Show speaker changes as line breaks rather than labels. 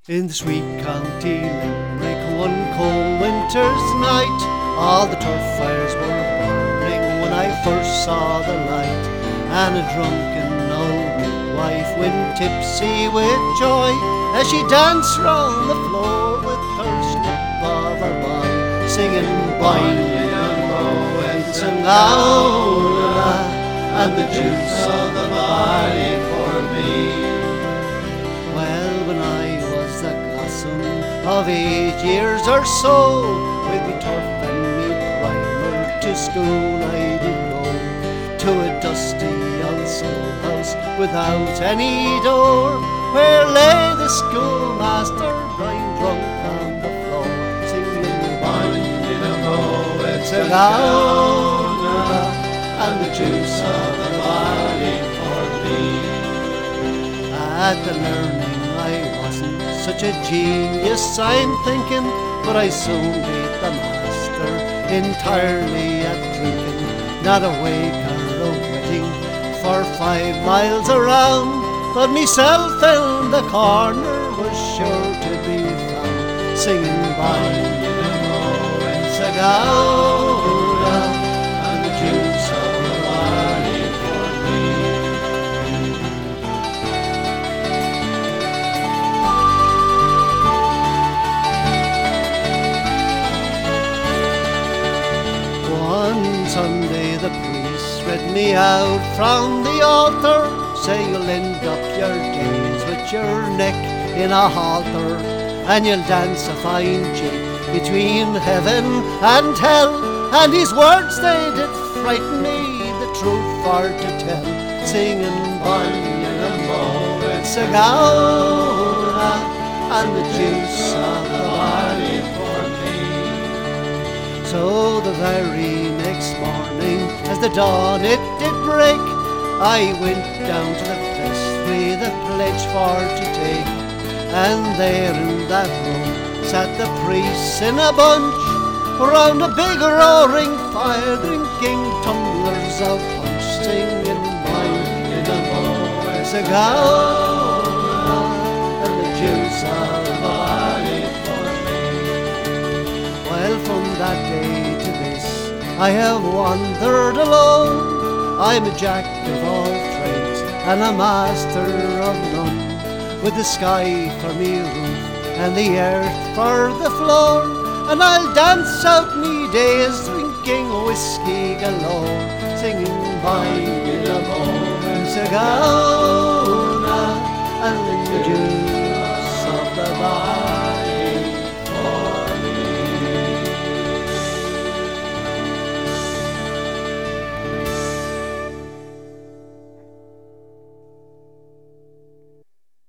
In the sweet county Limerick, one cold winter's night, all the turf fires were burning when I first saw the light. And a drunken old midwife went tipsy with joy as she danced round the floor with her slip of her boy, singing "Binding and Rowan's and Aula, and the juice of the barley for me." Well, when I was a gossoon of 8 years or so, with me turf and me primer to school I did go, to a dusty old schoolhouse without any door, where lay the schoolmaster lying drunk on the floor, singing "Binding and Rowan's and Aula, and the juice of the barley for thee." At the learning I wasn't such a genius, I'm thinking, but I soon beat the master entirely at drinking. Not a wake or a wedding for 5 miles around, but myself in the corner was sure to be found, singing "Binding and Rowan's and Aula, and the juice of the barley for thee." One Sunday the priest read me out from the altar, say you'll end up your days with your neck in a halter, and you'll dance a fine jig between heaven and hell. And his words they did frighten me, the truth for to tell, singing "Binding and Rowan's and Aula, and the juice of the barley for me." So the very next morning, as the dawn it did break, I went down to the vestry the pledge for to take, and there in that room sat the priests in a bunch, round a big roaring fire, drinking tumblers of punch, singing "Binding and Rowan's and Aula, and the juice of the barley for me." Well, from that day to this I have wandered alone. I'm a jack of all trades and a master of none, with the sky for me roof and the earth for the floor, and I'll dance out me days drinking whiskey galore, singing "Binding and Rowan's and Aula, and the juice